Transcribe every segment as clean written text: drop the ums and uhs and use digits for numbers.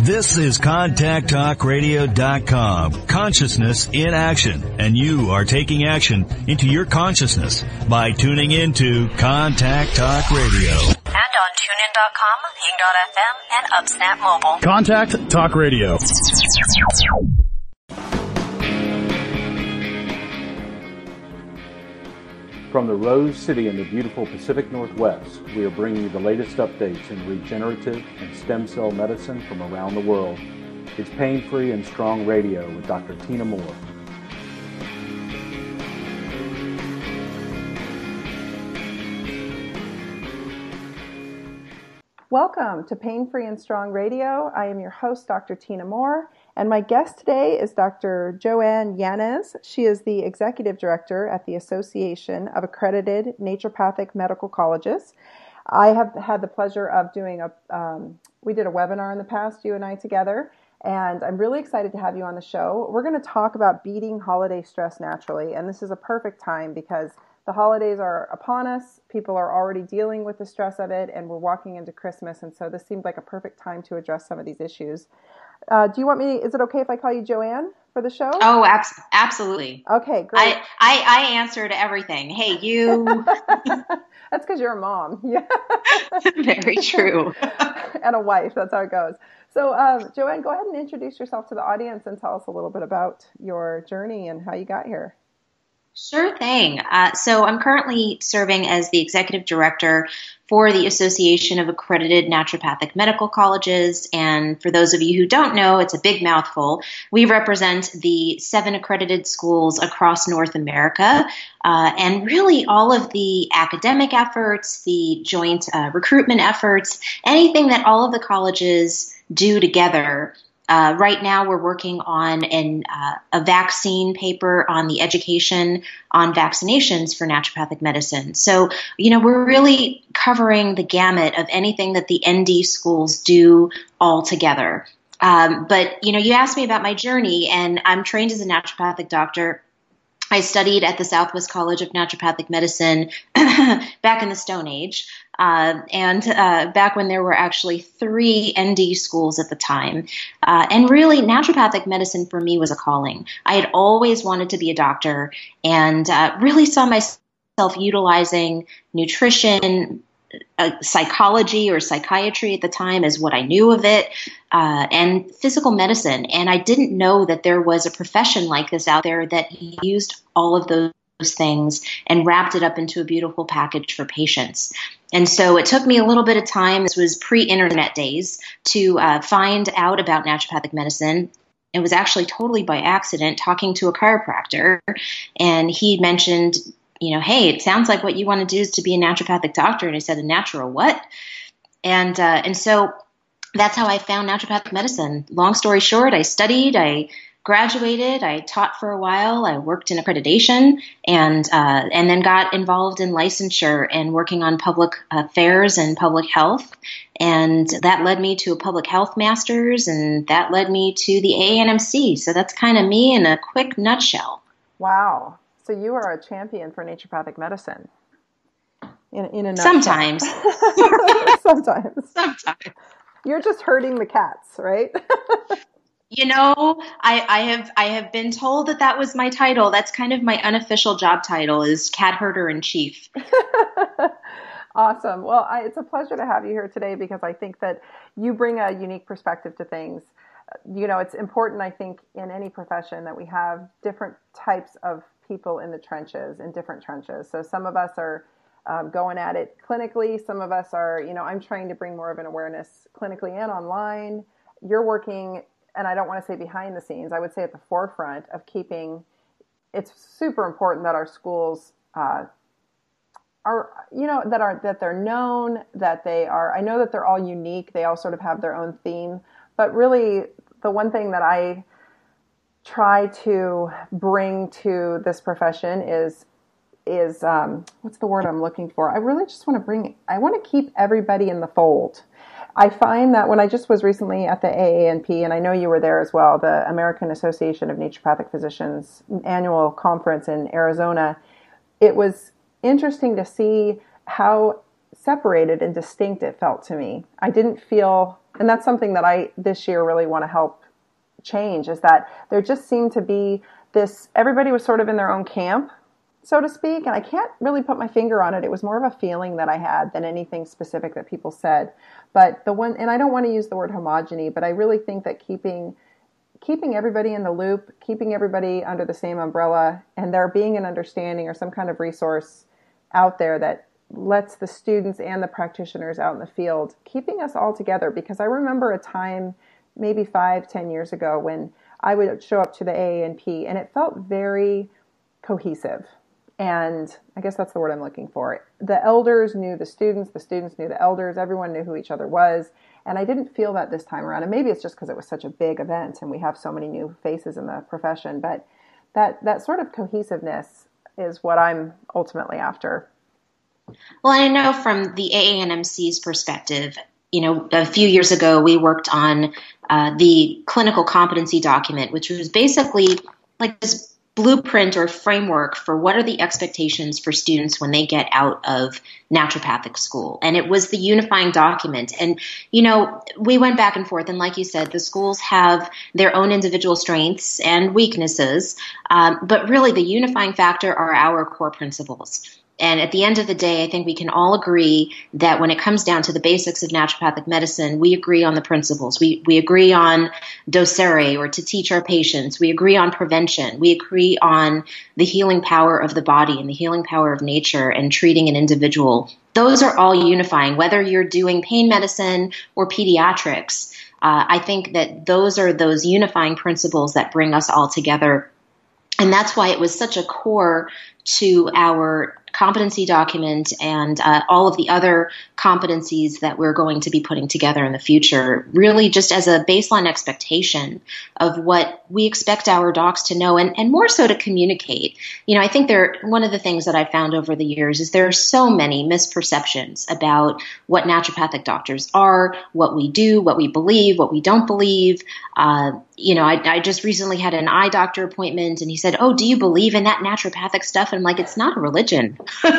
This is ContactTalkRadio.com. Consciousness in action. And you are taking action into your consciousness by tuning into Contact Talk Radio. And on TuneIn.com, Ping.fm, and UpSnap Mobile. Contact Talk Radio. From the Rose City in the beautiful Pacific Northwest, we are bringing you the latest updates in regenerative and stem cell medicine from around the world. It's Pain-Free and Strong Radio with Dr. Tina Moore. Welcome to Pain-Free and Strong Radio. I am your host, Dr. Tina Moore, and my guest today is Dr. Joanne Yanez. She is the Executive Director at the Association of Accredited Naturopathic Medical Colleges. I have had the pleasure of doing we did a webinar in the past, you and I together, and I'm really excited to have you on the show. We're going to talk about beating holiday stress naturally, and this is a perfect time because the holidays are upon us. People are already dealing with the stress of it, and we're walking into Christmas, and so this seemed like a perfect time to address some of these issues. Do you want me, is it okay if I call you Joanne for the show? Oh, absolutely. Okay, great. I answer to everything. Hey, you. That's because you're a mom. Yeah. Very true. And a wife. That's how it goes. So, Joanne, go ahead and introduce yourself to the audience and tell us a little bit about your journey and how you got here. Sure thing. So I'm currently serving as the Executive Director for the Association of Accredited Naturopathic Medical Colleges. And for those of you who don't know, it's a big mouthful. We represent the 7 accredited schools across North America. And really all of the academic efforts, the joint recruitment efforts, anything that all of the colleges do together. Right now, we're working on a vaccine paper on the education on vaccinations for naturopathic medicine. So, we're really covering the gamut of anything that the ND schools do all together. But, you asked me about my journey, and I'm trained as a naturopathic doctor. I studied at the Southwest College of Naturopathic Medicine back in the Stone Age, and back when there were actually 3 ND schools at the time. And really, naturopathic medicine for me was a calling. I had always wanted to be a doctor and really saw myself utilizing nutrition, psychology or psychiatry at the time as what I knew of it, and physical medicine. And I didn't know that there was a profession like this out there that used all of those things and wrapped it up into a beautiful package for patients. And so it took me a little bit of time. This was pre-internet days to find out about naturopathic medicine. It was actually totally by accident talking to a chiropractor, and he mentioned, hey, it sounds like what you want to do is to be a naturopathic doctor. And I said, a natural what? And so that's how I found naturopathic medicine. Long story short, I studied, I graduated, I taught for a while, I worked in accreditation, and then got involved in licensure and working on public affairs and public health. And that led me to a public health master's, and that led me to the ANMC. So that's kind of me in a quick nutshell. Wow. So you are a champion for naturopathic medicine. In a nutshell. Sometimes. Sometimes. You're just herding the cats, right? I have been told that was my title. That's kind of my unofficial job title, is cat herder in chief. Awesome. Well, it's a pleasure to have you here today because I think that you bring a unique perspective to things. It's important, I think, in any profession that we have different types of people in the trenches, in different trenches. So some of us are going at it clinically. Some of us are, I'm trying to bring more of an awareness clinically and online. You're working, and I don't want to say behind the scenes, I would say at the forefront of keeping, it's super important that our schools are, that they're known, that they are, I know that they're all unique. They all sort of have their own theme, but really the one thing that I try to bring to this profession is what's the word I'm looking for? I really just want to keep everybody in the fold. I find that when I just was recently at the AANP, and I know you were there as well, the American Association of Naturopathic Physicians annual conference in Arizona, it was interesting to see how separated and distinct it felt to me. I didn't feel And that's something that I, this year, really want to help change, is that there just seemed to be this, everybody was sort of in their own camp, so to speak, and I can't really put my finger on it. It was more of a feeling that I had than anything specific that people said. But the one, and I don't want to use the word homogeny, but I really think that keeping everybody in the loop, keeping everybody under the same umbrella, and there being an understanding or some kind of resource out there that lets the students and the practitioners out in the field, keeping us all together. Because I remember a time, maybe 5-10 years ago, when I would show up to the AANP and it felt very cohesive. And I guess that's the word I'm looking for. The elders knew the students knew the elders, everyone knew who each other was. And I didn't feel that this time around. And maybe it's just because it was such a big event and we have so many new faces in the profession. But that sort of cohesiveness is what I'm ultimately after. Well, I know from the AANMC's perspective, a few years ago, we worked on the clinical competency document, which was basically like this blueprint or framework for what are the expectations for students when they get out of naturopathic school. And it was the unifying document. And, we went back and forth. And like you said, the schools have their own individual strengths and weaknesses. But really the unifying factor are our core principles. And at the end of the day, I think we can all agree that when it comes down to the basics of naturopathic medicine, we agree on the principles. We agree on docere, or to teach our patients. We agree on prevention. We agree on the healing power of the body and the healing power of nature and treating an individual. Those are all unifying, whether you're doing pain medicine or pediatrics. I think that those are those unifying principles that bring us all together. And that's why it was such a core to our competency document and all of the other competencies that we're going to be putting together in the future, really just as a baseline expectation of what we expect our docs to know and more so to communicate. I think one of the things that I've found over the years is there are so many misperceptions about what naturopathic doctors are, what we do, what we believe, what we don't believe. I just recently had an eye doctor appointment and he said, "Oh, do you believe in that naturopathic stuff?" And I'm like, it's not a religion.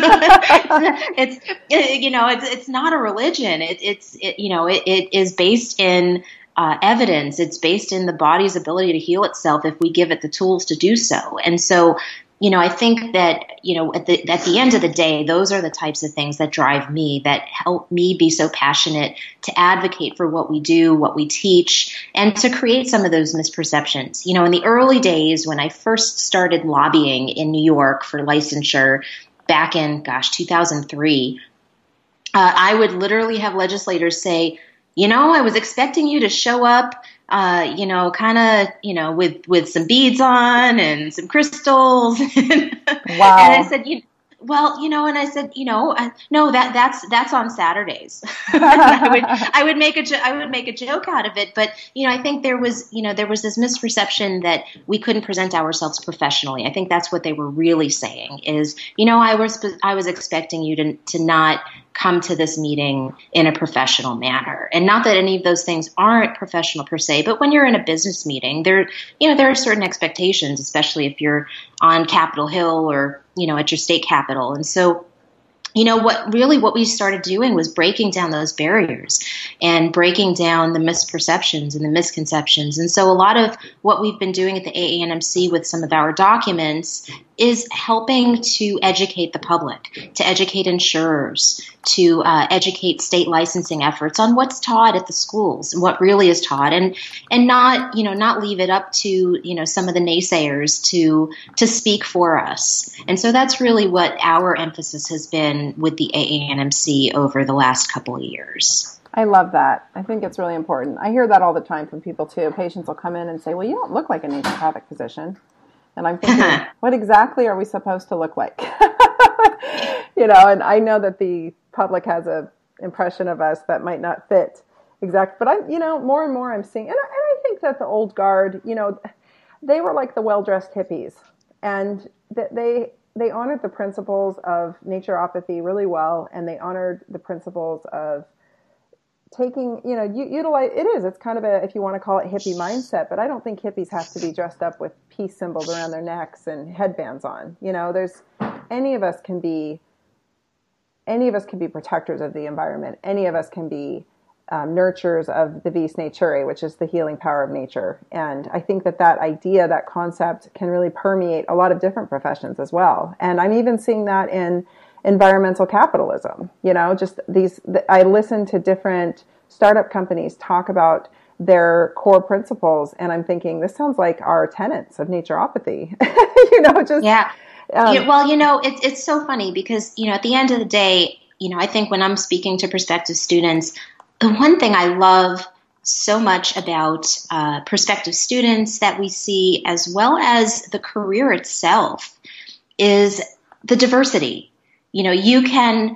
It's not a religion. It is based in evidence. It's based in the body's ability to heal itself if we give it the tools to do so. And so, I think that, at the end of the day, those are the types of things that drive me, that help me be so passionate to advocate for what we do, what we teach, and to create some of those misperceptions. In the early days when I first started lobbying in New York for licensure back in, 2003, I would literally have legislators say, I was expecting you to show up, with some beads on and some crystals. Wow. And I said, no, that's on Saturdays. I would make a joke out of it, but I think there was this misperception that we couldn't present ourselves professionally. I think that's what they were really saying is, I was expecting you to not come to this meeting in a professional manner. And not that any of those things aren't professional per se, but when you're in a business meeting, there are certain expectations, especially if you're on Capitol Hill or, at your state capitol. And so, what we started doing was breaking down those barriers and breaking down the misperceptions and the misconceptions. And so a lot of what we've been doing at the AANMC with some of our documents is helping to educate the public, to educate insurers, to educate state licensing efforts on what's taught at the schools and what really is taught, and not leave it up to some of the naysayers to speak for us. And so that's really what our emphasis has been with the AANMC over the last couple of years. I love that. I think it's really important. I hear that all the time from people too. Patients will come in and say, "Well, you don't look like a naturopathic physician." And I'm thinking, what exactly are we supposed to look like? And I know that the public has a impression of us that might not fit exact, but more and more I'm seeing, and I think that the old guard, they were like the well-dressed hippies, and they honored the principles of naturopathy really well, and they honored the principles of taking, utilize, it's kind of a, if you want to call it hippie mindset, but I don't think hippies have to be dressed up with peace symbols around their necks and headbands on. There's, any of us can be protectors of the environment. Any of us can be nurtures of the vis naturae, which is the healing power of nature. And I think that idea, that concept can really permeate a lot of different professions as well. And I'm even seeing that in environmental capitalism. I listen to different startup companies talk about their core principles, and I'm thinking, this sounds like our tenets of naturopathy. Yeah. It's so funny because, at the end of the day, I think when I'm speaking to prospective students, the one thing I love so much about prospective students that we see, as well as the career itself, is the diversity. You can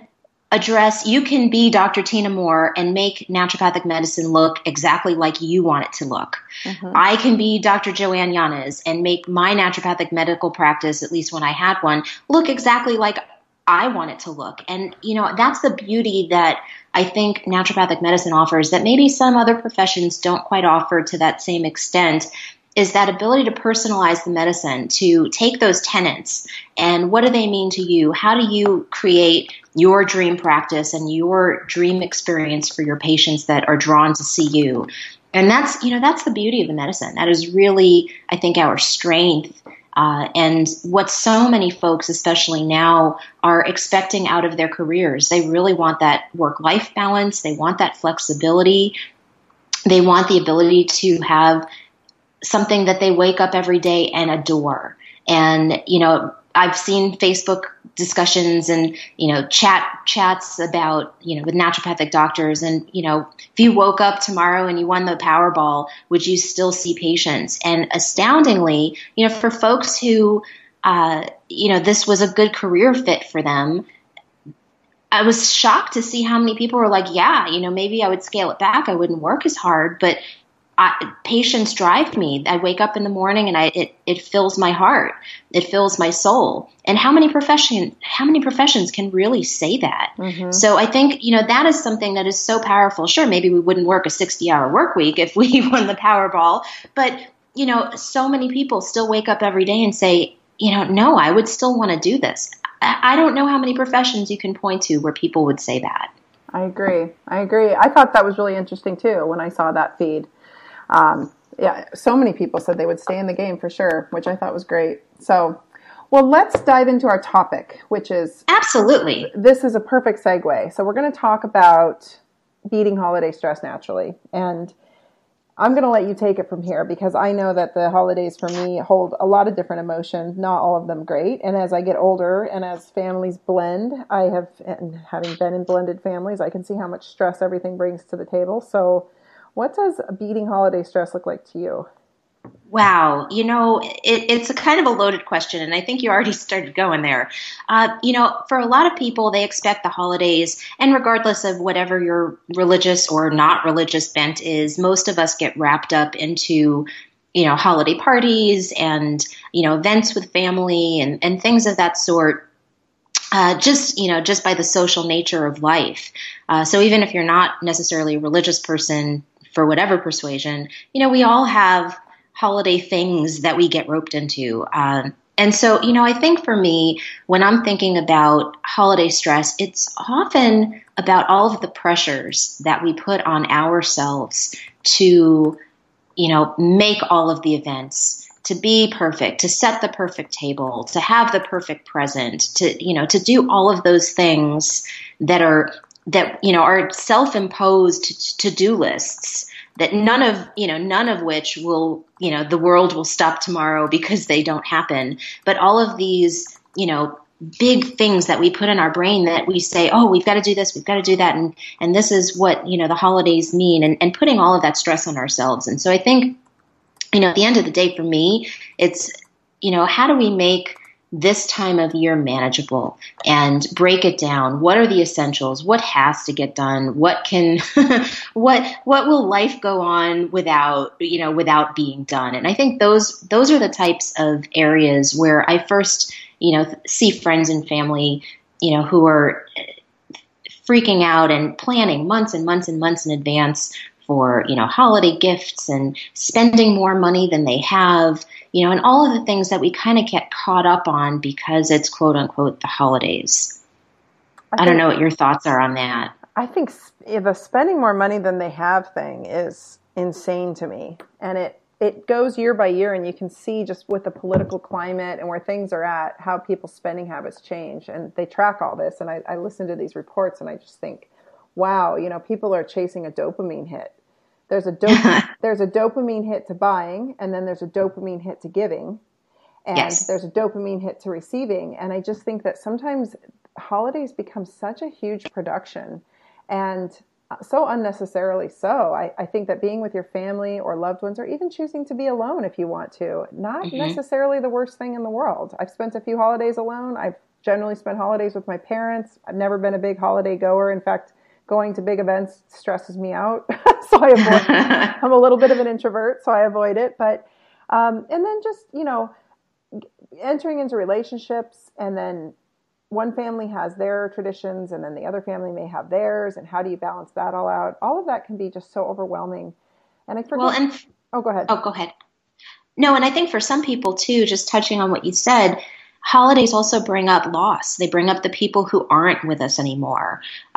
be Dr. Tina Moore and make naturopathic medicine look exactly like you want it to look. Mm-hmm. I can be Dr. Joanne Yanez and make my naturopathic medical practice, at least when I had one, look exactly like I want it to look. And, that's the beauty that I think naturopathic medicine offers that maybe some other professions don't quite offer to that same extent, is that ability to personalize the medicine, to take those tenets and what do they mean to you? How do you create your dream practice and your dream experience for your patients that are drawn to see you? And that's the beauty of the medicine. That is really, I think, our strength. And what so many folks, especially now, are expecting out of their careers. They really want that work-life balance. They want that flexibility. They want the ability to have something that they wake up every day and adore. And, I've seen Facebook discussions and, chats about, with naturopathic doctors. And, if you woke up tomorrow and you won the Powerball, would you still see patients? And astoundingly, for folks who, this was a good career fit for them, I was shocked to see how many people were like, yeah, maybe I would scale it back. I wouldn't work as hard, but patients drive me. I wake up in the morning and it fills my heart. It fills my soul. And how many professions can really say that? Mm-hmm. So I think, that is something that is so powerful. Sure, maybe we wouldn't work a 60-hour work week if we won the Powerball, but, so many people still wake up every day and say, no, I would still want to do this. I don't know how many professions you can point to where people would say that. I agree. I thought that was really interesting too when I saw that feed. So many people said they would stay in the game for sure, which I thought was great. So, well, let's dive into our topic, which is... Absolutely. This is a perfect segue. So we're going to talk about beating holiday stress naturally. And I'm going to let you take it from here because I know that the holidays for me hold a lot of different emotions, not all of them great. And as I get older and as families blend, and having been in blended families, I can see how much stress everything brings to the table. So what does beating holiday stress look like to you? Wow. It's a kind of a loaded question, and I think you already started going there. For a lot of people, they expect the holidays, and regardless of whatever your religious or not religious bent is, most of us get wrapped up into, holiday parties and, events with family and things of that sort. Just by the social nature of life. So even if you're not necessarily a religious person for whatever persuasion, we all have holiday things that we get roped into. And so, I think for me, when I'm thinking about holiday stress, it's often about all of the pressures that we put on ourselves to, make all of the events, to be perfect, to set the perfect table, to have the perfect present, to do all of those things that are self-imposed to-do lists that none of which will, the world will stop tomorrow because they don't happen. But all of these, big things that we put in our brain that we say, oh, we've got to do this, we've got to do that. And this is what, the holidays mean, and putting all of that stress on ourselves. And so I think, at the end of the day for me, it's, how do we make this time of year manageable and break it down? What are the essentials? What has to get done? What can, what will life go on without being done? And I think those are the types of areas where I first, see friends and family, who are freaking out and planning months and months and months in advance for, holiday gifts and spending more money than they have, and all of the things that we kind of get caught up on because it's quote unquote the holidays. I don't know what your thoughts are on that. I think the spending more money than they have thing is insane to me. And it goes year by year, and you can see just with the political climate and where things are at, how people's spending habits change. And they track all this. And I listen to these reports and I just think, wow, people are chasing a dopamine hit. There's a dopamine hit to buying, and then there's a dopamine hit to giving. And yes. There's a dopamine hit to receiving. And I just think that sometimes holidays become such a huge production, and so unnecessarily so. I think that being with your family or loved ones, or even choosing to be alone if you want to, not necessarily the worst thing in the world. I've spent a few holidays alone. I've generally spent holidays with my parents. I've never been a big holiday goer. In fact, going to big events stresses me out. So I avoid I'm a little bit of an introvert, so I avoid it. But, and then just, entering into relationships, and then one family has their traditions and then the other family may have theirs. And how do you balance that all out? All of that can be just so overwhelming. And I forget. Go ahead. Oh, go ahead. No, and I think for some people too, just touching on what you said, holidays also bring up loss. They bring up the people who aren't with us anymore.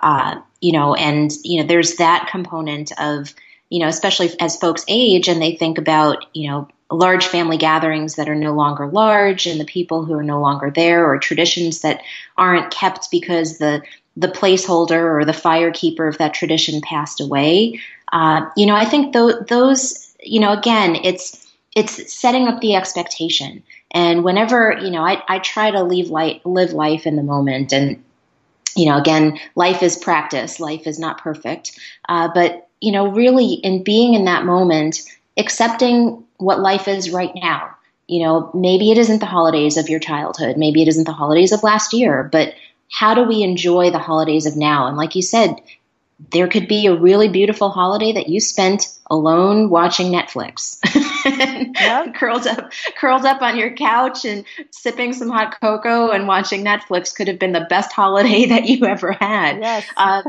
There's that component of, especially as folks age and they think about, large family gatherings that are no longer large, and the people who are no longer there, or traditions that aren't kept because the placeholder or the firekeeper of that tradition passed away. I think those, again, it's setting up the expectation. And whenever, I try to live life in the moment. And, again, life is practice. Life is not perfect. But really in being in that moment, accepting what life is right now. Maybe it isn't the holidays of your childhood. Maybe it isn't the holidays of last year. But how do we enjoy the holidays of now? And like you said, there could be a really beautiful holiday that you spent alone watching Netflix, Yep. curled up on your couch and sipping some hot cocoa and watching Netflix could have been the best holiday that you ever had. Yes.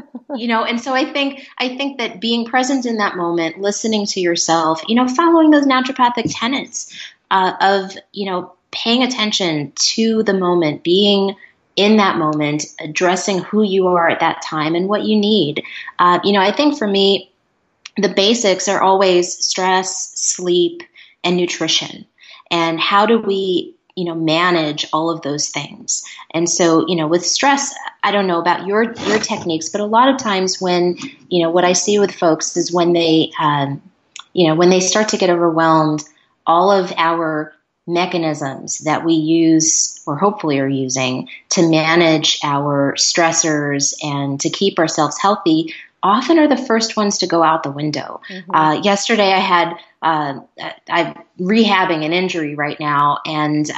And so I think that being present in that moment, listening to yourself, following those naturopathic tenets of, paying attention to the moment, being in that moment, addressing who you are at that time and what you need. I think for me, the basics are always stress, sleep, and nutrition. And how do we, manage all of those things? And so, with stress, I don't know about your techniques, but a lot of times when, what I see with folks is when they, when they start to get overwhelmed, all of our mechanisms that we use or hopefully are using to manage our stressors and to keep ourselves healthy often are the first ones to go out the window. Mm-hmm. Yesterday I'm rehabbing an injury right now, and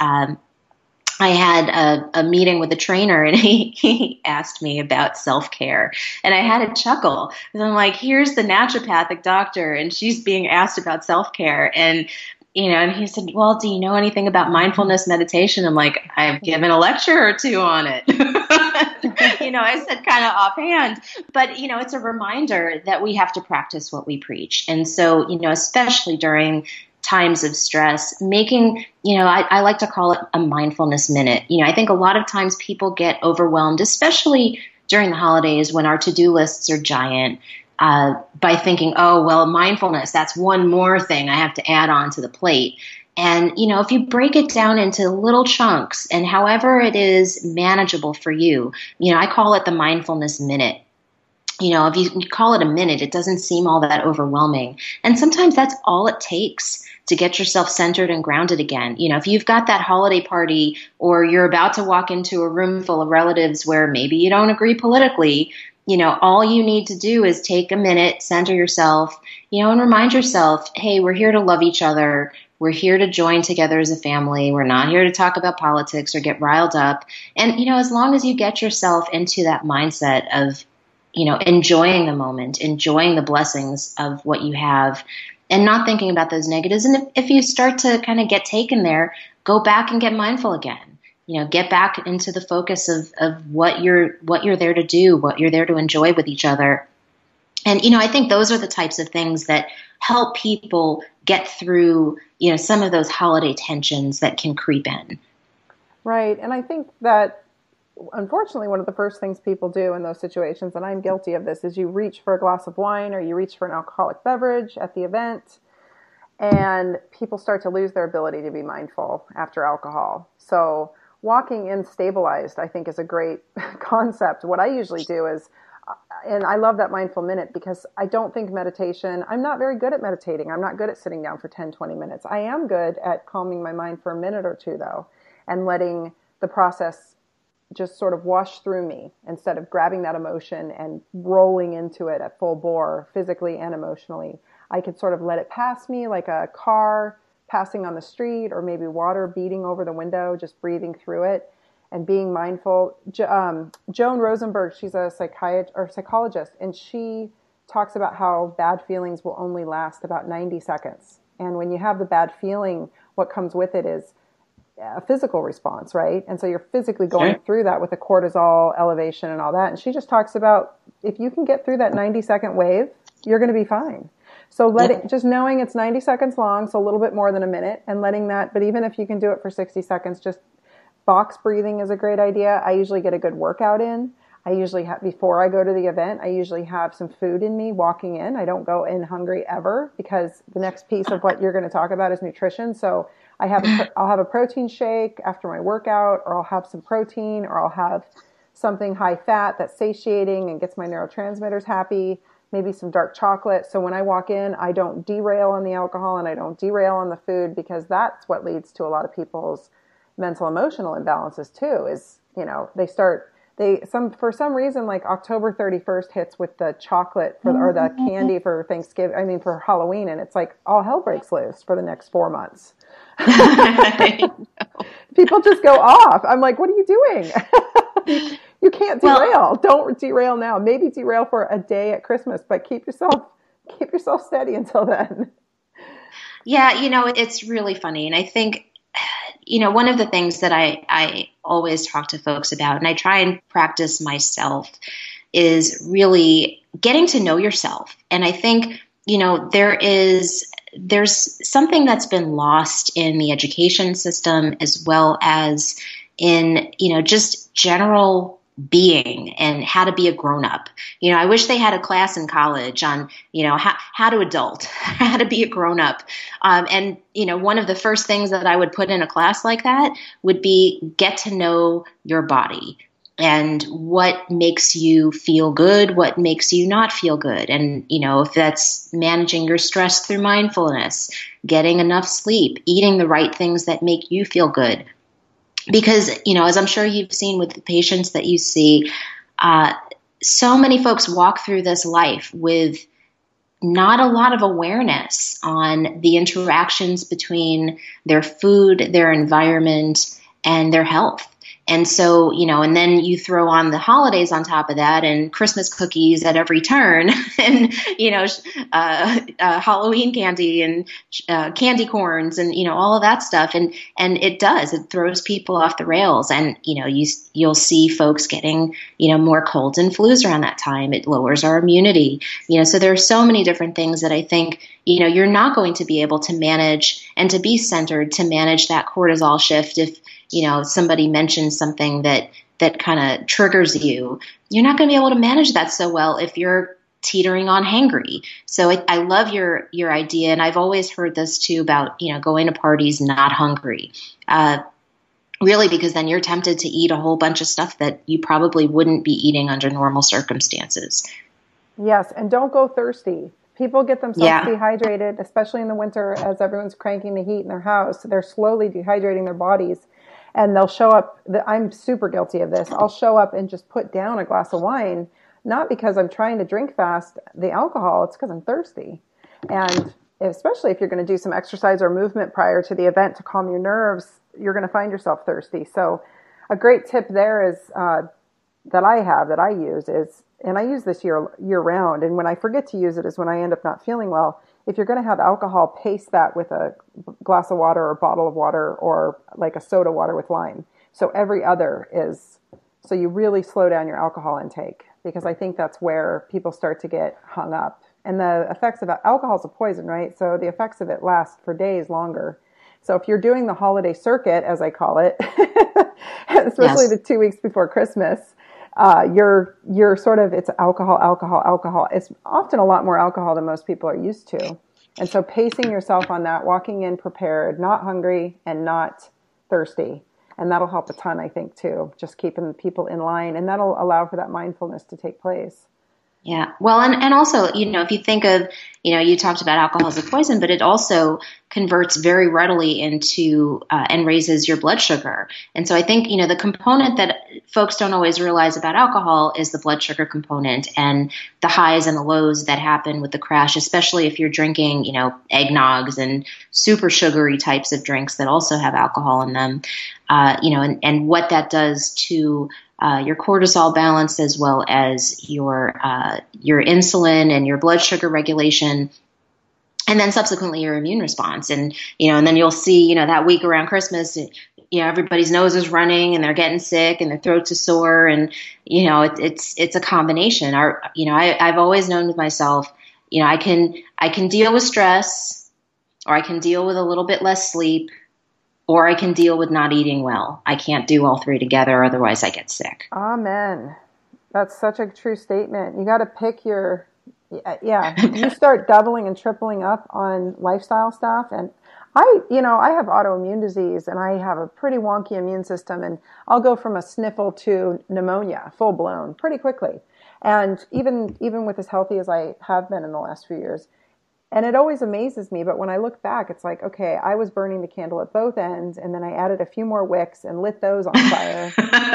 I had a meeting with a trainer, and he asked me about self-care, and I had a chuckle. And I'm like, here's the naturopathic doctor, and she's being asked about self-care. And and he said, well, do you know anything about mindfulness meditation? I'm like, I've given a lecture or two on it. I said kind of offhand, but, it's a reminder that we have to practice what we preach. And so, especially during times of stress, making, I like to call it a mindfulness minute. I think a lot of times people get overwhelmed, especially during the holidays when our to-do lists are giant. By thinking, oh, well, mindfulness, that's one more thing I have to add on to the plate. And, if you break it down into little chunks and however it is manageable for you, I call it the mindfulness minute. If you call it a minute, it doesn't seem all that overwhelming. And sometimes that's all it takes to get yourself centered and grounded again. If you've got that holiday party or you're about to walk into a room full of relatives where maybe you don't agree politically, all you need to do is take a minute, center yourself, and remind yourself, hey, we're here to love each other. We're here to join together as a family. We're not here to talk about politics or get riled up. And, as long as you get yourself into that mindset of, enjoying the moment, enjoying the blessings of what you have, and not thinking about those negatives. And if you start to kind of get taken there, go back and get mindful again. Get back into the focus of what you're there to do, what you're there to enjoy with each other. And, I think those are the types of things that help people get through, some of those holiday tensions that can creep in. Right. And I think that unfortunately, one of the first things people do in those situations, and I'm guilty of this, is you reach for a glass of wine or you reach for an alcoholic beverage at the event, and people start to lose their ability to be mindful after alcohol. So walking in stabilized, I think, is a great concept. What I usually do is, and I love that mindful minute because I don't think meditation, I'm not very good at meditating. I'm not good at sitting down for 10, 20 minutes. I am good at calming my mind for a minute or two, though, and letting the process just sort of wash through me instead of grabbing that emotion and rolling into it at full bore, physically and emotionally. I could sort of let it pass me like a car passing on the street, or maybe water beating over the window, just breathing through it and being mindful. Joan Rosenberg, she's a psychologist, and she talks about how bad feelings will only last about 90 seconds. And when you have the bad feeling, what comes with it is a physical response, right? And so you're physically going through that with the cortisol elevation and all that. And she just talks about, if you can get through that 90-second wave, you're going to be fine. So just knowing it's 90 seconds long, so a little bit more than a minute, and letting that, but even if you can do it for 60 seconds, just box breathing is a great idea. I usually get a good workout in. I usually have, before I go to the event, I usually have some food in me walking in. I don't go in hungry ever, because the next piece of what you're going to talk about is nutrition. So I'll have a protein shake after my workout, or I'll have some protein, or I'll have something high fat that's satiating and gets my neurotransmitters happy, maybe some dark chocolate. So when I walk in, I don't derail on the alcohol and I don't derail on the food, because that's what leads to a lot of people's mental emotional imbalances too, is, for some reason, like October 31st hits with the chocolate or the candy for Thanksgiving, for Halloween, and it's like all hell breaks loose for the next 4 months. People just go off. I'm like, what are you doing? You can't derail. Don't derail now. Maybe derail for a day at Christmas, but keep yourself steady until then. Yeah, it's really funny. And I think, one of the things that I always talk to folks about, and I try and practice myself, is really getting to know yourself. And I think, there's something that's been lost in the education system, as well as in, just general being and how to be a grown-up. I wish they had a class in college on, how to adult, how to be a grown-up. And one of the first things that I would put in a class like that would be get to know your body and what makes you feel good, what makes you not feel good. And, if that's managing your stress through mindfulness, getting enough sleep, eating the right things that make you feel good. Because, as I'm sure you've seen with the patients that you see, so many folks walk through this life with not a lot of awareness on the interactions between their food, their environment, and their health. And so, and then you throw on the holidays on top of that, and Christmas cookies at every turn, and, Halloween candy and candy corns and, all of that stuff. And it throws people off the rails. And, you'll see folks getting, more colds and flus around that time. It lowers our immunity. So there are so many different things that I think, you're not going to be able to manage and to be centered to manage that cortisol shift. If, somebody mentions something that kind of triggers you, you're not going to be able to manage that so well if you're teetering on hangry. So I love your idea. And I've always heard this too about, going to parties not hungry, really, because then you're tempted to eat a whole bunch of stuff that you probably wouldn't be eating under normal circumstances. Yes. And don't go thirsty. People get themselves dehydrated, especially in the winter, as everyone's cranking the heat in their house. They're slowly dehydrating their bodies. And they'll show up, I'm super guilty of this. I'll show up and just put down a glass of wine, not because I'm trying to drink fast the alcohol, it's because I'm thirsty. And especially if you're going to do some exercise or movement prior to the event to calm your nerves, you're going to find yourself thirsty. So a great tip there is, that I use is, and I use this year round, and when I forget to use it is when I end up not feeling well. If you're going to have alcohol, pace that with a glass of water or a bottle of water, or like a soda water with lime. So every other is, so you really slow down your alcohol intake, because I think that's where people start to get hung up. And the effects of alcohol is a poison, right? So the effects of it last for days longer. So if you're doing the holiday circuit, as I call it, especially the 2 weeks before Christmas, you're sort of, it's alcohol. It's often a lot more alcohol than most people are used to. And so pacing yourself on that, walking in prepared, not hungry and not thirsty. And that'll help a ton, I think, too, just keeping people in line. And that'll allow for that mindfulness to take place. Yeah. Well, and also, if you think of, you talked about alcohol as a poison, but it also converts very readily into and raises your blood sugar. And so I think, the component that folks don't always realize about alcohol is the blood sugar component and the highs and the lows that happen with the crash, especially if you're drinking, eggnogs and super sugary types of drinks that also have alcohol in them, and what that does to your cortisol balance, as well as your insulin and your blood sugar regulation, and then subsequently your immune response. And then you'll see, that week around Christmas, everybody's nose is running and they're getting sick and their throats are sore, and it's a combination. I've always known with myself, I can deal with stress, or I can deal with a little bit less sleep, or I can deal with not eating well. I can't do all three together, otherwise I get sick. Amen. That's such a true statement. You got to pick your, you start doubling and tripling up on lifestyle stuff. And I have autoimmune disease and I have a pretty wonky immune system, and I'll go from a sniffle to pneumonia, full blown, pretty quickly. And even with as healthy as I have been in the last few years, and it always amazes me, but when I look back, it's like, okay, I was burning the candle at both ends, and then I added a few more wicks and lit those on fire.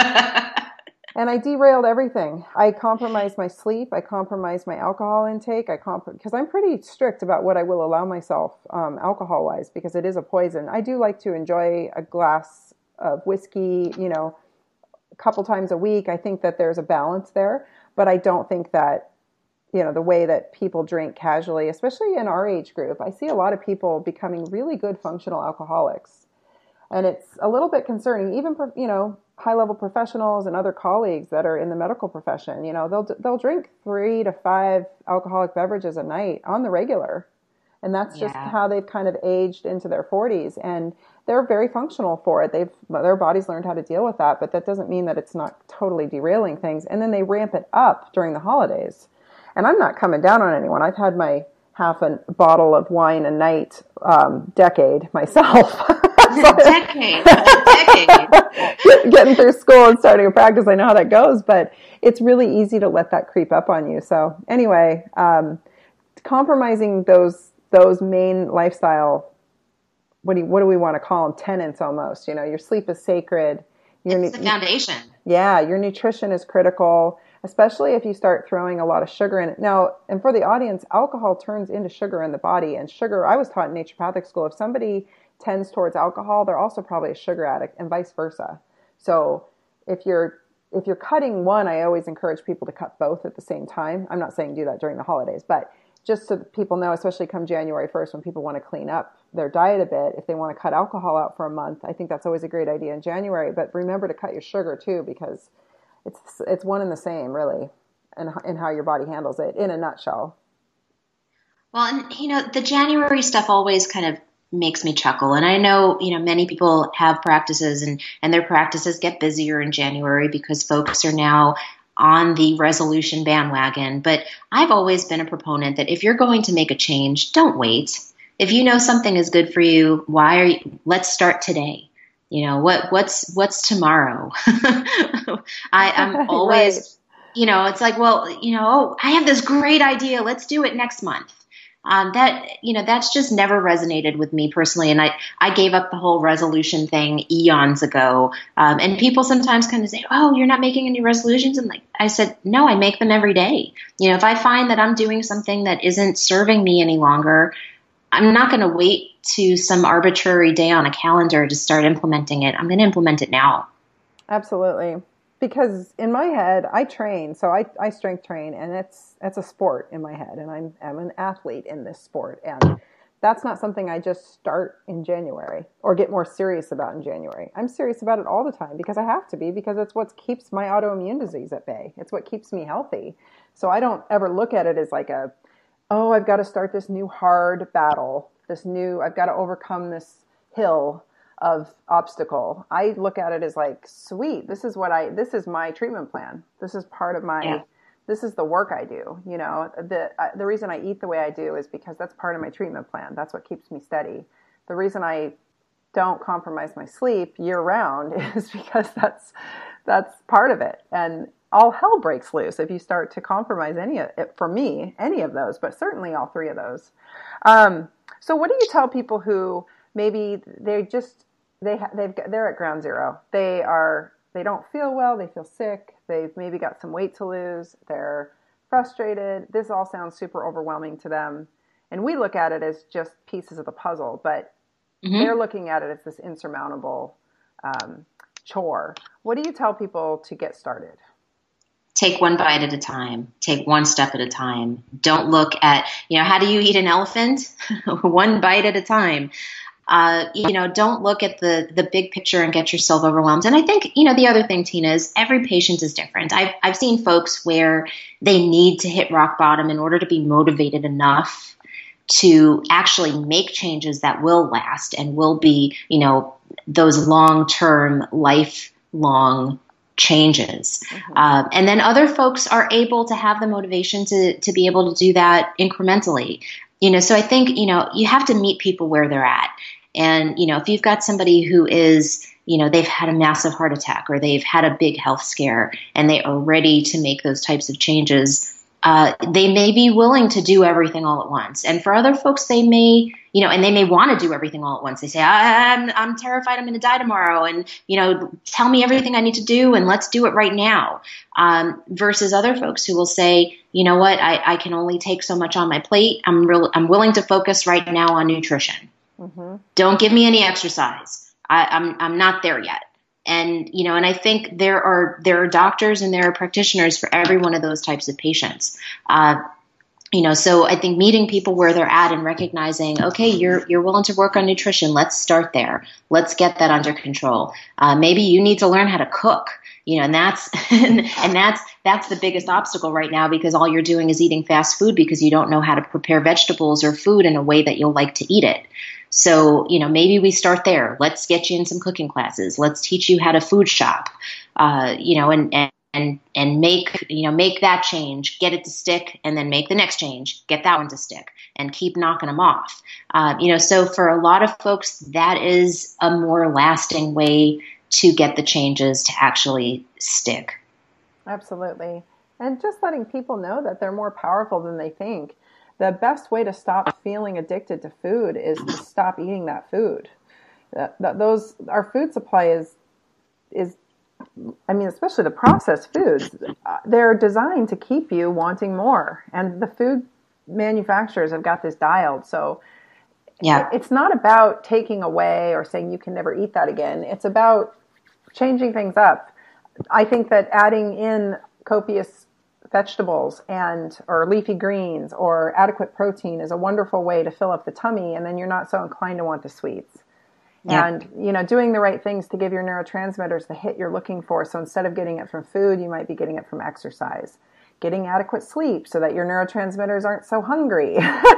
And I derailed everything. I compromised my sleep. I compromised my alcohol intake. Because I'm pretty strict about what I will allow myself alcohol-wise, because it is a poison. I do like to enjoy a glass of whiskey, a couple times a week. I think that there's a balance there, but I don't think that the way that people drink casually, especially in our age group, I see a lot of people becoming really good functional alcoholics. And it's a little bit concerning, even for, high-level professionals and other colleagues that are in the medical profession. They'll drink 3 to 5 alcoholic beverages a night on the regular. And that's just how they've kind of aged into their 40s. And they're very functional for it. Their bodies learned how to deal with that, but that doesn't mean that it's not totally derailing things. And then they ramp it up during the holidays. And I'm not coming down on anyone. I've had my half a bottle of wine a night decade myself. Decade. Getting through school and starting a practice, I know how that goes, but it's really easy to let that creep up on you. So anyway, compromising those main lifestyle, what do we want to call them? Tenets almost. Your sleep is sacred. It's the foundation. Yeah, your nutrition is critical, especially if you start throwing a lot of sugar in it. Now, and for the audience, alcohol turns into sugar in the body. And sugar, I was taught in naturopathic school, if somebody tends towards alcohol, they're also probably a sugar addict, and vice versa. So if you're cutting one, I always encourage people to cut both at the same time. I'm not saying do that during the holidays, but just so that people know, especially come January 1st, when people want to clean up their diet a bit, if they want to cut alcohol out for a month, I think that's always a great idea in January. But remember to cut your sugar too, because it's one and the same, really, in how your body handles it, in a nutshell. Well, and the January stuff always kind of makes me chuckle. And I know, many people have practices and their practices get busier in January because folks are now on the resolution bandwagon. But I've always been a proponent that if you're going to make a change, don't wait. If you know something is good for you, let's start today. What's tomorrow? I'm always, right. It's like, well, I have this great idea. Let's do it next month. That's just never resonated with me personally. And I gave up the whole resolution thing eons ago. And people sometimes kind of say, oh, you're not making any resolutions. And I said, no, I make them every day. If I find that I'm doing something that isn't serving me any longer, I'm not going to wait to some arbitrary day on a calendar to start implementing it. I'm going to implement it now. Absolutely. Because in my head, I train, so I strength train, and it's a sport in my head, and I'm an athlete in this sport, and that's not something I just start in January or get more serious about in January. I'm serious about it all the time because I have to be, because it's what keeps my autoimmune disease at bay. It's what keeps me healthy. So I don't ever look at it as like I've got to start this new hard battle, I've got to overcome this hill of obstacle. I look at it as like, sweet, this is my treatment plan. This is part of this is the work I do. You know, the reason I eat the way I do is because that's part of my treatment plan. That's what keeps me steady. The reason I don't compromise my sleep year round is because that's part of it. And all hell breaks loose if you start to compromise any of those, but certainly all three of those. So what do you tell people who maybe they're at ground zero? They don't feel well. They feel sick. They've maybe got some weight to lose. They're frustrated. This all sounds super overwhelming to them. And we look at it as just pieces of the puzzle, but they're looking at it as this insurmountable chore. What do you tell people to get started? Take one bite at a time. Take one step at a time. Don't look at, how do you eat an elephant? One bite at a time. Don't look at the big picture and get yourself overwhelmed. And I think, the other thing, Tina, is every patient is different. I've seen folks where they need to hit rock bottom in order to be motivated enough to actually make changes that will last and will be, those long-term, lifelong changes. And then other folks are able to have the motivation to be able to do that incrementally. So I think, you have to meet people where they're at. And, if you've got somebody who is, they've had a massive heart attack or they've had a big health scare and they are ready to make those types of changes, they may be willing to do everything all at once. And for other folks, they may, and they may want to do everything all at once. They say, I'm terrified I'm going to die tomorrow. And, tell me everything I need to do and let's do it right now. Versus other folks who will say, you know what, I can only take so much on my plate. I'm willing to focus right now on nutrition. Don't give me any exercise. I'm not there yet. And, and I think there are doctors and there are practitioners for every one of those types of patients. So I think meeting people where they're at and recognizing, okay, you're willing to work on nutrition. Let's start there. Let's get that under control. Maybe you need to learn how to cook, and that's the biggest obstacle right now because all you're doing is eating fast food because you don't know how to prepare vegetables or food in a way that you'll like to eat it. So, maybe we start there. Let's get you in some cooking classes. Let's teach you how to food shop, and make that change, get it to stick, and then make the next change, get that one to stick, and keep knocking them off. So for a lot of folks, that is a more lasting way to get the changes to actually stick. Absolutely. And just letting people know that they're more powerful than they think. The best way to stop feeling addicted to food is to stop eating that food. Our food supply is, especially the processed foods, they're designed to keep you wanting more. And the food manufacturers have got this dialed. So it's not about taking away or saying you can never eat that again. It's about changing things up. I think that adding in copious vegetables or leafy greens or adequate protein is a wonderful way to fill up the tummy, and then you're not so inclined to want the sweets. Yeah. And, doing the right things to give your neurotransmitters the hit you're looking for. So instead of getting it from food, you might be getting it from exercise. Getting adequate sleep so that your neurotransmitters aren't so hungry,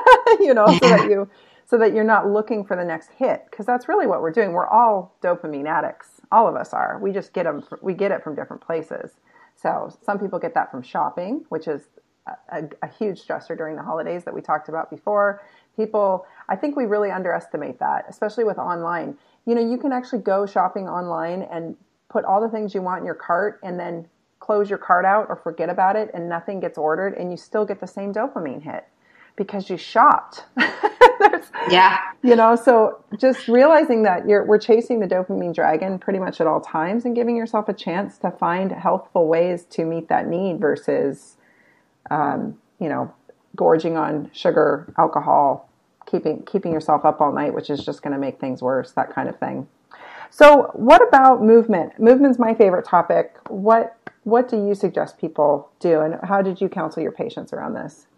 so that you're not looking for the next hit. Because that's really what we're doing. We're all dopamine addicts. All of us are. We just get it from different places. So some people get that from shopping, which is a huge stressor during the holidays that we talked about before. I think we really underestimate that, especially with online. You can actually go shopping online and put all the things you want in your cart and then close your cart out or forget about it and nothing gets ordered and you still get the same dopamine hit because you shopped. So just realizing that we're chasing the dopamine dragon pretty much at all times and giving yourself a chance to find healthful ways to meet that need versus, gorging on sugar, alcohol, keeping yourself up all night, which is just going to make things worse, that kind of thing. So what about movement? Movement's my favorite topic. What do you suggest people do, and how did you counsel your patients around this?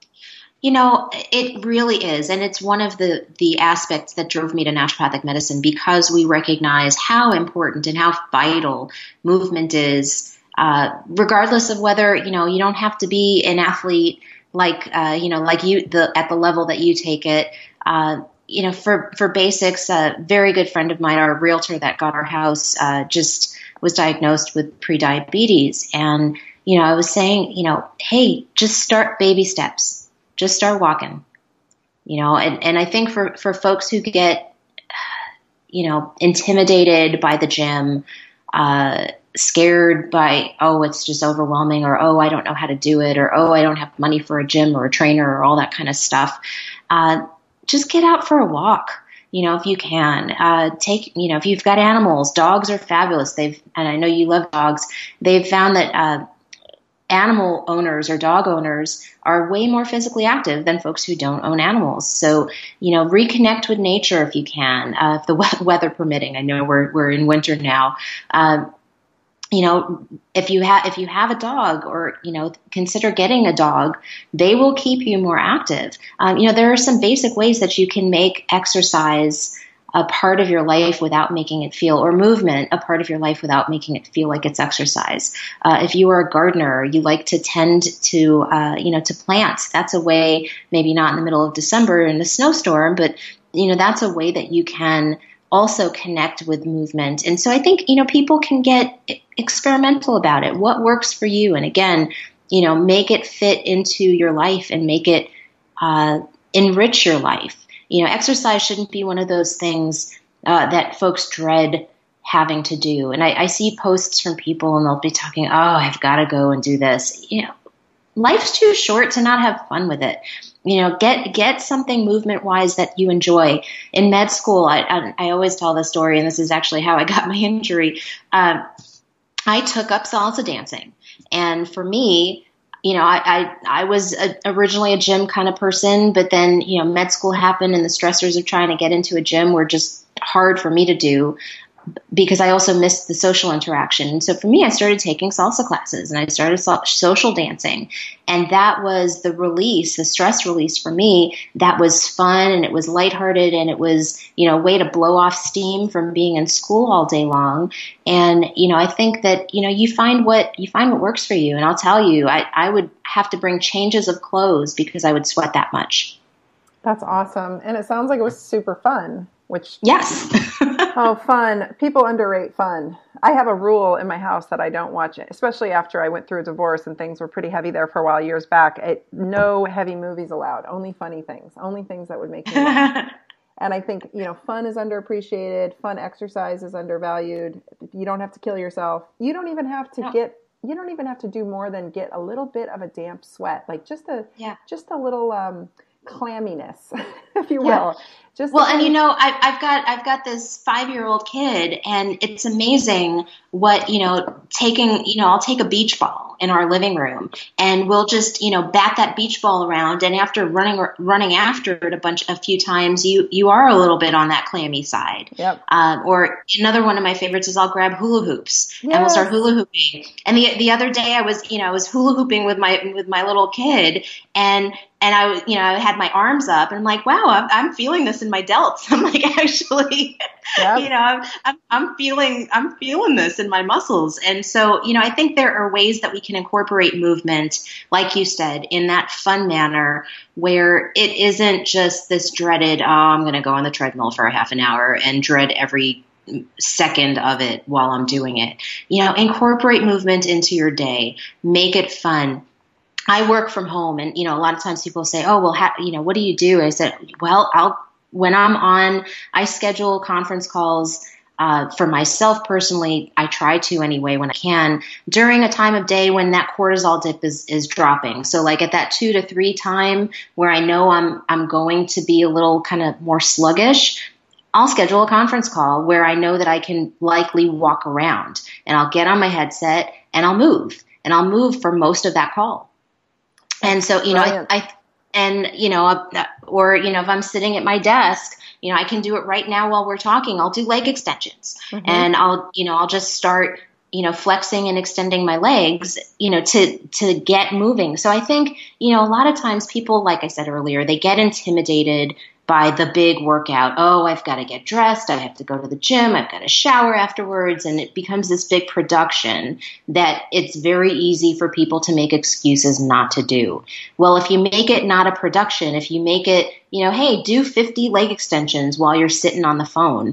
It really is. And it's one of the aspects that drove me to naturopathic medicine because we recognize how important and how vital movement is, regardless of whether, you don't have to be an athlete like you at the level that you take it. for basics, a very good friend of mine, our realtor that got our house, just was diagnosed with prediabetes. And, I was saying, hey, just start baby steps. Just start walking, and I think for folks who get, intimidated by the gym, scared by, oh, it's just overwhelming, or, oh, I don't know how to do it, or, oh, I don't have money for a gym or a trainer or all that kind of stuff. Just get out for a walk. If you can, if you've got animals, dogs are fabulous. And I know you love dogs. They've found that, animal owners or dog owners are way more physically active than folks who don't own animals. So, reconnect with nature if you can, if the weather permitting. I know we're in winter now. If you have a dog, or, consider getting a dog, they will keep you more active. There are some basic ways that you can make exercise a part of your life without making it feel, or movement a part of your life without making it feel like it's exercise. If you are a gardener, you like to tend to, to plants. That's a way, maybe not in the middle of December in a snowstorm, but, that's a way that you can also connect with movement. And so I think, people can get experimental about it. What works for you? And again, make it fit into your life and make it, enrich your life. Exercise shouldn't be one of those things that folks dread having to do. And I see posts from people, and they'll be talking, oh, I've got to go and do this. Life's too short to not have fun with it. Get something movement-wise that you enjoy. In med school, I always tell this story, and this is actually how I got my injury. I took up salsa dancing. And for me, I was originally a gym kind of person, but then, med school happened, and the stressors of trying to get into a gym were just hard for me to do, because I also missed the social interaction. And so for me, I started taking salsa classes, and I started social dancing. And that was the release, the stress release for me. That was fun, and it was lighthearted, and it was, a way to blow off steam from being in school all day long. And, I think that, you find what works for you. And I'll tell you, I would have to bring changes of clothes because I would sweat that much. That's awesome. And it sounds like it was super fun, which... Yes. Oh, fun. People underrate fun. I have a rule in my house that I don't watch it, especially after I went through a divorce and things were pretty heavy there for a while years back. No heavy movies allowed, only funny things, only things that would make me laugh. And I think, fun is underappreciated. Fun exercise is undervalued. You don't have to kill yourself. You don't even have to you don't even have to do more than get a little bit of a damp sweat, like just a little, clamminess, if you will. And I've got this 5-year-old kid, and it's amazing what, I'll take a beach ball in our living room, and we'll just, bat that beach ball around. And after running after it a few times, you are a little bit on that clammy side. Yep. Or another one of my favorites is I'll grab hula hoops, and we'll start hula hooping. And the other day I was hula hooping with my little kid, and I had my arms up, and I'm like, wow, I'm feeling this in my delts. I'm like, actually, yep. I'm feeling this in my muscles. And so, I think there are ways that we can incorporate movement, like you said, in that fun manner where it isn't just this dreaded, oh, I'm going to go on the treadmill for a half an hour and dread every second of it while I'm doing it. Incorporate movement into your day, make it fun. I work from home, and, a lot of times people say, oh, well, what do you do? I said, well, I schedule conference calls for myself personally. I try to anyway when I can during a time of day when that cortisol dip is dropping. So like at that 2 to 3 time where I know I'm going to be a little kind of more sluggish, I'll schedule a conference call where I know that I can likely walk around, and I'll get on my headset and I'll move for most of that call. And so, if I'm sitting at my desk, I can do it right now while we're talking. I'll do leg extensions, and I'll just start, flexing and extending my legs, to get moving. So I think, a lot of times people, like I said earlier, they get intimidated by the big workout. Oh, I've got to get dressed. I have to go to the gym. I've got to shower afterwards. And it becomes this big production that it's very easy for people to make excuses not to do. Well, if you make it not a production, if you make it, hey, do 50 leg extensions while you're sitting on the phone.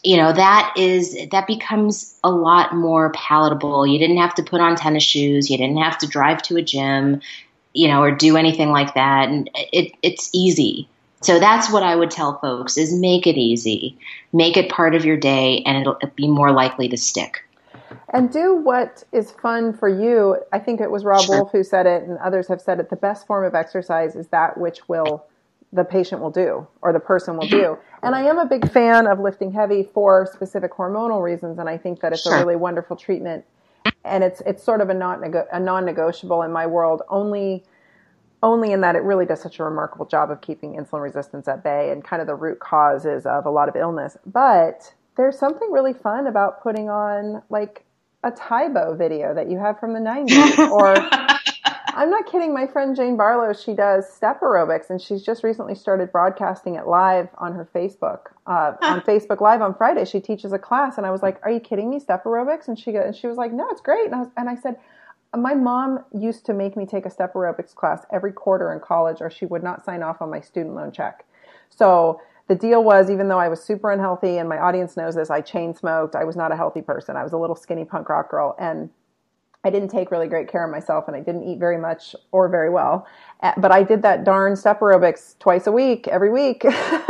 That becomes a lot more palatable. You didn't have to put on tennis shoes. You didn't have to drive to a gym, or do anything like that. And it's easy. So that's what I would tell folks is make it easy, make it part of your day, and it'll be more likely to stick. And do what is fun for you. I think it was Rob Sure. Wolf who said it, and others have said it. The best form of exercise is that which the patient will do or the person will do. And I am a big fan of lifting heavy for specific hormonal reasons, and I think that it's Sure. a really wonderful treatment. And it's sort of a non-negotiable in my world, only in that it really does such a remarkable job of keeping insulin resistance at bay and kind of the root causes of a lot of illness. But there's something really fun about putting on like a Tybo video that you have from the 90s. Or I'm not kidding, my friend Jane Barlow, she does step aerobics, and she's just recently started broadcasting it live on her Facebook. On Facebook Live on Friday, she teaches a class, and I was like, "Are you kidding me, step aerobics?" And she was like, "No, it's great." And I said, my mom used to make me take a step aerobics class every quarter in college, or she would not sign off on my student loan check. So the deal was, even though I was super unhealthy, and my audience knows this, I chain smoked. I was not a healthy person. I was a little skinny punk rock girl, and I didn't take really great care of myself, and I didn't eat very much or very well. But I did that darn step aerobics twice a week, every week.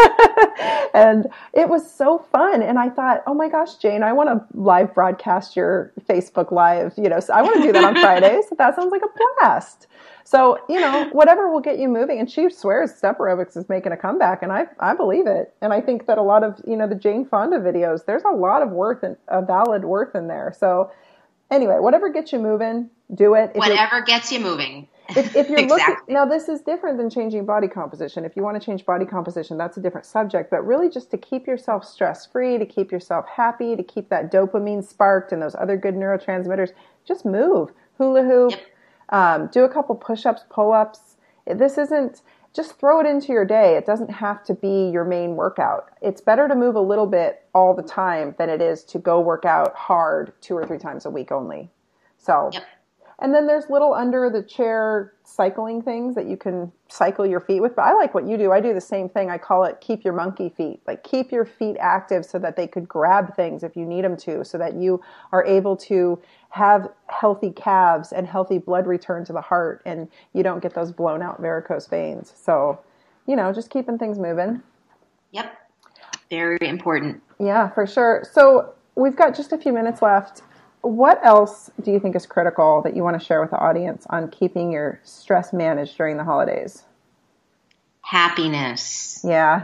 And it was so fun. And I thought, oh my gosh, Jane, I want to live broadcast your Facebook Live. So I want to do that on Fridays. That sounds like a blast. So, whatever will get you moving. And she swears step aerobics is making a comeback, and I believe it. And I think that a lot of, the Jane Fonda videos, there's a lot of a valid worth in there. So anyway, whatever gets you moving, do it. Whatever gets you moving. If you're Exactly. looking, now this is different than changing body composition. If you want to change body composition, that's a different subject, but really just to keep yourself stress-free, to keep yourself happy, to keep that dopamine sparked and those other good neurotransmitters, just move, hula hoop, do a couple push-ups, pull-ups. Just throw it into your day. It doesn't have to be your main workout. It's better to move a little bit all the time than it is to go work out hard 2 or 3 times a week only. So, Yep. And then there's little under the chair cycling things that you can cycle your feet with. But I like what you do. I do the same thing. I call it keep your monkey feet. Like keep your feet active so that they could grab things if you need them to, so that you are able to have healthy calves and healthy blood return to the heart, and you don't get those blown out varicose veins. So, just keeping things moving. Yep. Very important. Yeah, for sure. So we've got just a few minutes left. What else do you think is critical that you want to share with the audience on keeping your stress managed during the holidays? Happiness. Yeah,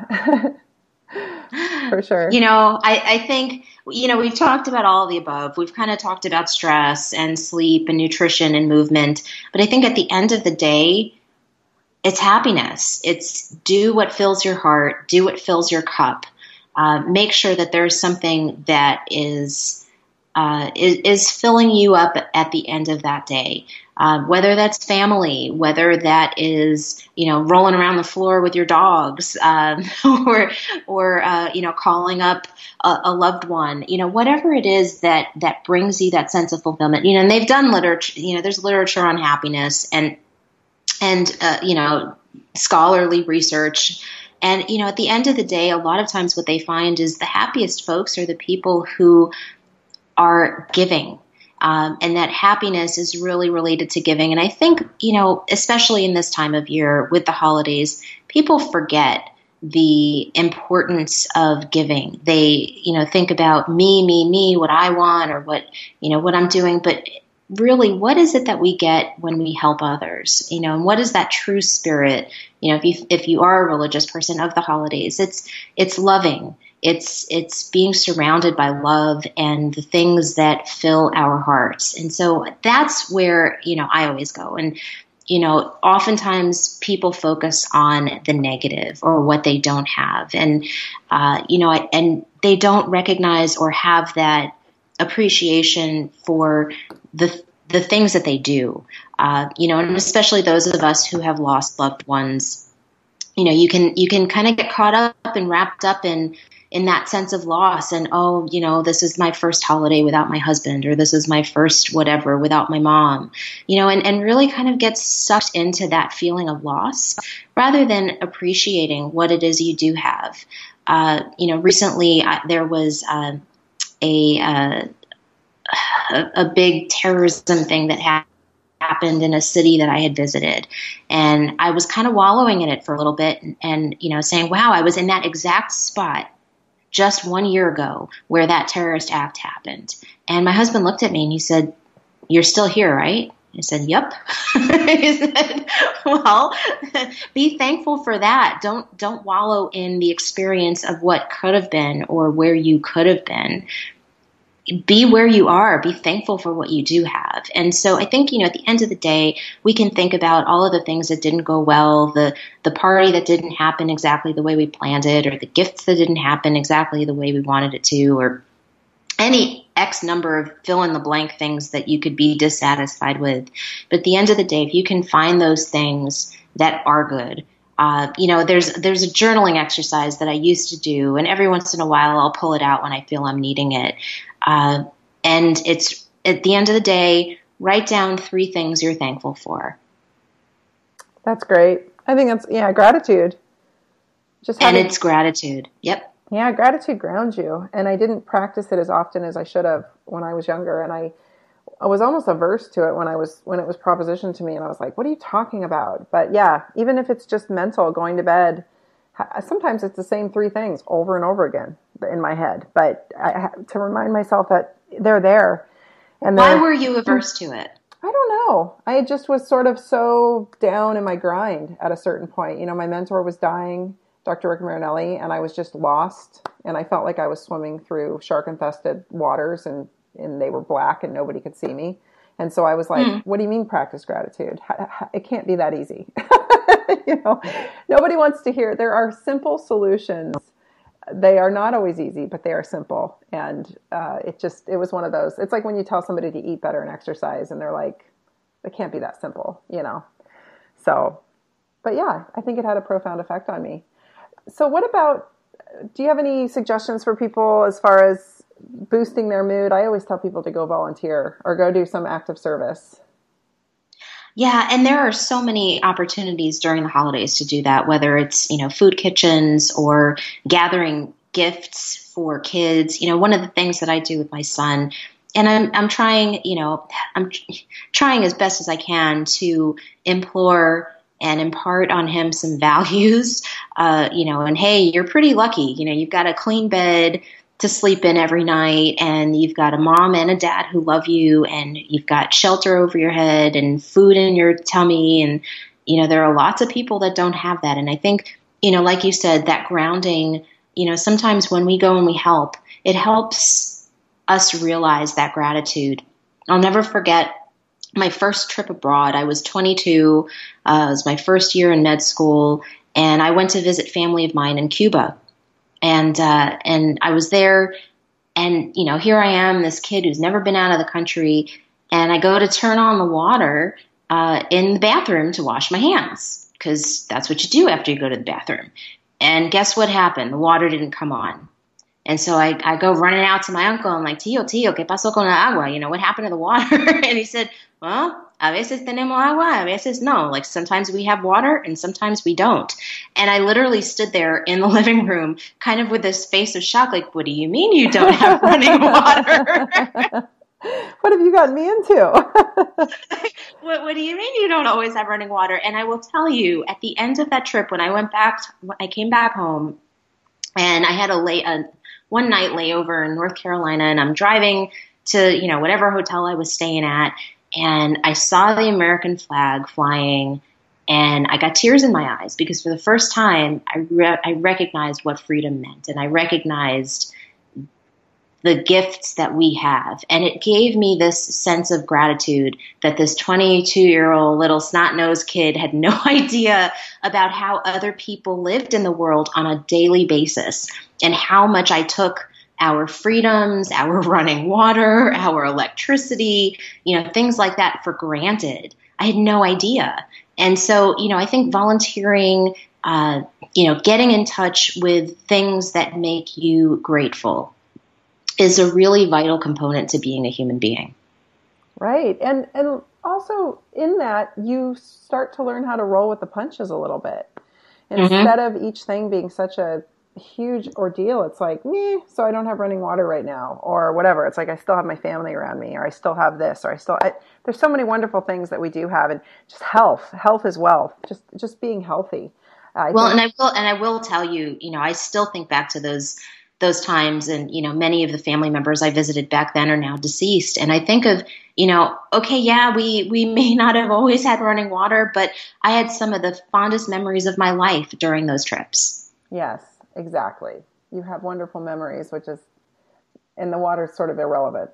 for sure. I think, we've talked about all of the above. We've kind of talked about stress and sleep and nutrition and movement. But I think at the end of the day, it's happiness. It's do what fills your heart, do what fills your cup. Make sure that there's something that is filling you up at the end of that day. Whether that's family, whether that is, rolling around the floor with your dogs, or calling up a loved one, whatever it is that brings you that sense of fulfillment, and they've done literature, there's literature on happiness and scholarly research. And, at the end of the day, a lot of times what they find is the happiest folks are the people who are giving. And that happiness is really related to giving. And I think, especially in this time of year with the holidays, people forget the importance of giving. They, think about me, what I want or what I'm doing. But really, what is it that we get when we help others? And what is that true spirit? If you are a religious person of the holidays, it's loving. It's being surrounded by love and the things that fill our hearts. And so that's where, I always go. And, oftentimes people focus on the negative or what they don't have. And, and they don't recognize or have that appreciation for the things that they do. And especially those of us who have lost loved ones you can kind of get caught up and wrapped up in that sense of loss and, this is my first holiday without my husband, or this is my first whatever without my mom, and really kind of get sucked into that feeling of loss rather than appreciating what it is you do have. Recently there was a big terrorism thing that happened in a city that I had visited. And I was kind of wallowing in it for a little bit and saying, wow, I was in that exact spot just 1 year ago where that terrorist act happened. And my husband looked at me and he said, "You're still here, right?" I said, "Yep." He said, "Well, be thankful for that. Don't wallow in the experience of what could have been or where you could have been. Be where you are. Be thankful for what you do have." And so I think, at the end of the day, we can think about all of the things that didn't go well, the party that didn't happen exactly the way we planned it, or the gifts that didn't happen exactly the way we wanted it to, or any X number of fill in the blank things that you could be dissatisfied with. But at the end of the day, if you can find those things that are good, there's a journaling exercise that I used to do, and every once in a while I'll pull it out when I feel I'm needing it. And it's at the end of the day, write down 3 things you're thankful for. That's great. I think that's, gratitude. And it's gratitude. Yep. Yeah, gratitude grounds you. And I didn't practice it as often as I should have when I was younger. And I was almost averse to it when it was propositioned to me. And I was like, what are you talking about? But yeah, even if it's just mental, going to bed, sometimes it's the same 3 things over and over again in my head. But I have to remind myself that they're there. And why were you averse to it? I don't know. I just was sort of so down in my grind at a certain point. My mentor was dying, Dr. Rick Marinelli, and I was just lost. And I felt like I was swimming through shark-infested waters, and they were black and nobody could see me. And so I was like, what do you mean practice gratitude? It can't be that easy. Nobody wants to hear. There are simple solutions. They are not always easy, but they are simple. And it was one of those. It's like when you tell somebody to eat better and exercise, and they're like, it can't be that simple, So, but yeah, I think it had a profound effect on me. So what about, do you have any suggestions for people as far as boosting their mood? I always tell people to go volunteer or go do some active service. Yeah, and there are so many opportunities during the holidays to do that, whether it's, food kitchens or gathering gifts for kids. One of the things that I do with my son, and I'm trying, I'm trying as best as I can to implore and impart on him some values, and hey, you're pretty lucky. You've got a clean bed to sleep in every night, and you've got a mom and a dad who love you, and you've got shelter over your head and food in your tummy. And, there are lots of people that don't have that. And I think, like you said, that grounding, sometimes when we go and we help, it helps us realize that gratitude. I'll never forget my first trip abroad. I was 22. It was my first year in med school, and I went to visit family of mine in Cuba. And I was there, and, here I am, this kid who's never been out of the country, and I go to turn on the water in the bathroom to wash my hands, because that's what you do after you go to the bathroom. And guess what happened? The water didn't come on. And so I go running out to my uncle. I'm like, tío, ¿qué pasó con la agua? What happened to the water? And he said, well, a veces tenemos agua, a veces no. Like sometimes we have water and sometimes we don't. And I literally stood there in the living room kind of with this face of shock, like, what do you mean you don't have running water? What have you gotten me into? What do you mean you don't always have running water? And I will tell you, at the end of that trip, when I came back home, and I had a one night layover in North Carolina, and I'm driving to, whatever hotel I was staying at, and I saw the American flag flying, and I got tears in my eyes because for the first time I recognized what freedom meant, and I recognized the gifts that we have. And it gave me this sense of gratitude that this 22-year-old little snot-nosed kid had no idea about how other people lived in the world on a daily basis, and how much I took our freedoms, our running water, our electricity, things like that for granted. I had no idea. And so, I think volunteering, getting in touch with things that make you grateful is a really vital component to being a human being. Right. And also in that, you start to learn how to roll with the punches a little bit. Instead of each thing being such a huge ordeal, it's like, so I don't have running water right now, or whatever. It's like, I still have my family around me, or I still have this, or there's so many wonderful things that we do have, and just health is wealth, just being healthy. And I will tell you, I still think back to those times, and, many of the family members I visited back then are now deceased. And I think of, okay, yeah, we may not have always had running water, but I had some of the fondest memories of my life during those trips. Yes, exactly. You have wonderful memories, which is, and the water's sort of irrelevant.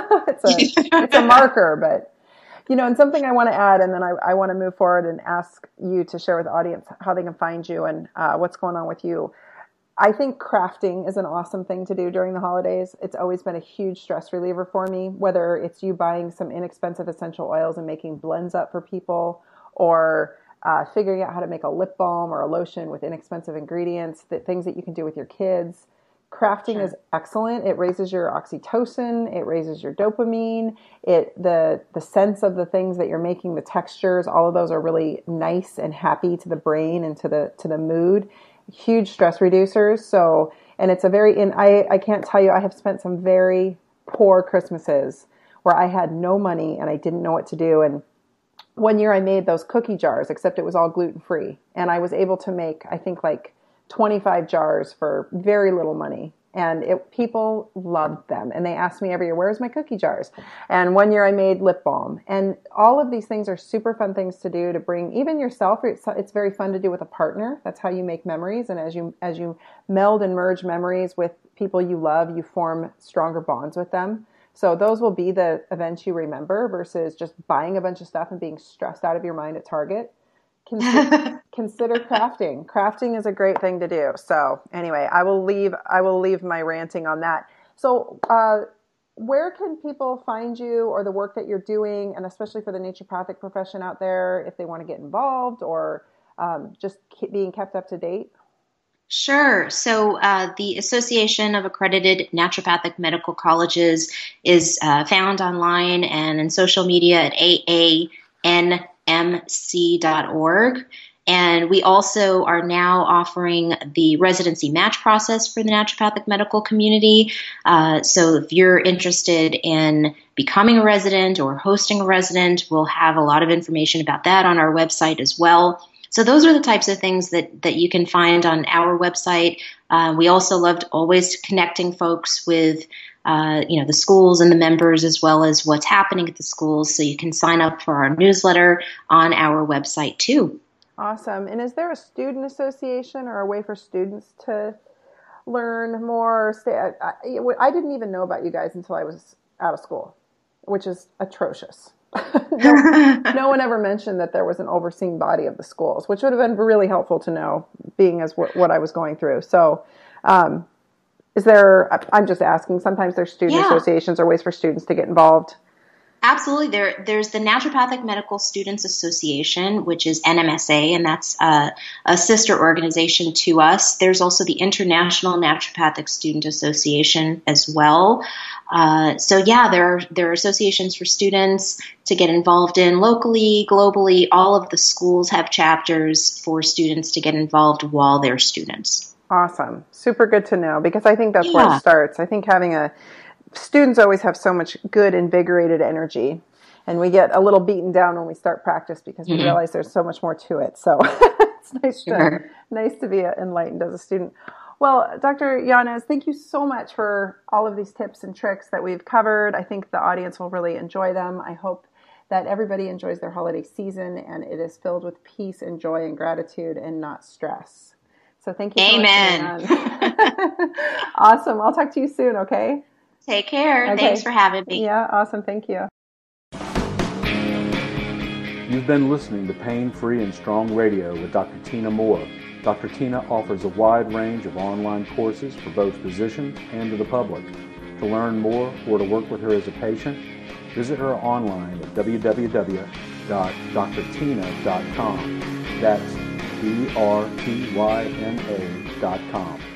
It's a marker, but, and something I want to add, and then I want to move forward and ask you to share with the audience how they can find you and what's going on with you. I think crafting is an awesome thing to do during the holidays. It's always been a huge stress reliever for me, whether it's you buying some inexpensive essential oils and making blends up for people, or figuring out how to make a lip balm or a lotion with inexpensive ingredients, things that you can do with your kids. Crafting is excellent. It raises your oxytocin. It raises your dopamine. The sense of the things that you're making, the textures, all of those are really nice and happy to the brain and to the mood. Huge stress reducers. So, and it's I can't tell you, I have spent some very poor Christmases where I had no money and I didn't know what to do. And one year I made those cookie jars, except it was all gluten-free. And I was able to make, I think, like 25 jars for very little money. And people loved them. And they asked me every year, where's my cookie jars? And one year I made lip balm. And all of these things are super fun things to do to bring even yourself. It's very fun to do with a partner. That's how you make memories. And as you meld and merge memories with people you love, you form stronger bonds with them. So those will be the events you remember versus just buying a bunch of stuff and being stressed out of your mind at Target. Consider crafting. Crafting is a great thing to do. So anyway, I will leave my ranting on that. So where can people find you or the work that you're doing, and especially for the naturopathic profession out there, if they want to get involved or just being kept up to date? Sure. So the Association of Accredited Naturopathic Medical Colleges is found online and in social media at aanmc.org. And we also are now offering the residency match process for the naturopathic medical community. So if you're interested in becoming a resident or hosting a resident, we'll have a lot of information about that on our website as well. So those are the types of things that you can find on our website. We also loved always connecting folks with the schools and the members, as well as what's happening at the schools. So you can sign up for our newsletter on our website too. Awesome. And is there a student association or a way for students to learn more? I didn't even know about you guys until I was out of school, which is atrocious. No one ever mentioned that there was an overseeing body of the schools, which would have been really helpful to know, being as what I was going through. So, is there? I'm just asking. Sometimes there's student associations or ways for students to get involved. Absolutely. There's the Naturopathic Medical Students Association, which is NMSA, and that's a sister organization to us. There's also the International Naturopathic Student Association as well. There are associations for students to get involved in locally, globally. All of the schools have chapters for students to get involved while they're students. Awesome. Super good to know, because I think that's where it starts. I think students always have so much good, invigorated energy, and we get a little beaten down when we start practice because we realize there's so much more to it. So it's nice to be enlightened as a student. Well, Dr. Yanez, thank you so much for all of these tips and tricks that we've covered. I think the audience will really enjoy them. I hope that everybody enjoys their holiday season and it is filled with peace and joy and gratitude and not stress. So thank you so Amen. much. Awesome. I'll talk to you soon, okay? Take care. Okay. Thanks for having me. Yeah, awesome. Thank you. You've been listening to Pain Free and Strong Radio with Dr. Tina Moore. Dr. Tina offers a wide range of online courses for both physicians and to the public. To learn more or to work with her as a patient, visit her online at www.drtina.com. That's BRTYNA.com.